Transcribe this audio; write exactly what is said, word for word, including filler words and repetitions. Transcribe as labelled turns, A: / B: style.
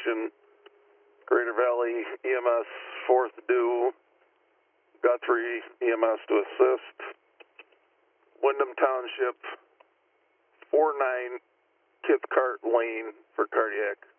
A: station, Greater Valley E M S fourth due, Guthrie E M S to assist, Wyndham Township four nine Kithcart Lane for cardiac.